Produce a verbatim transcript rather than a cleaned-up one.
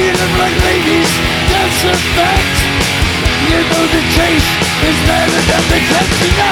you look like ladies, that's a fact. You know the chase is better than the catching up.